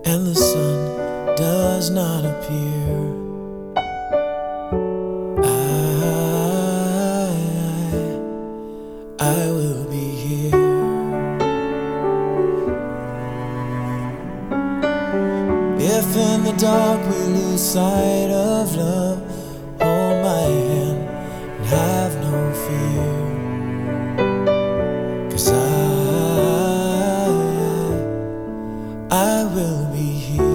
and the sun does not appear, I will be here. If in the dark we lose sight of love, hold my hand and have no fear, 'cause I will be here.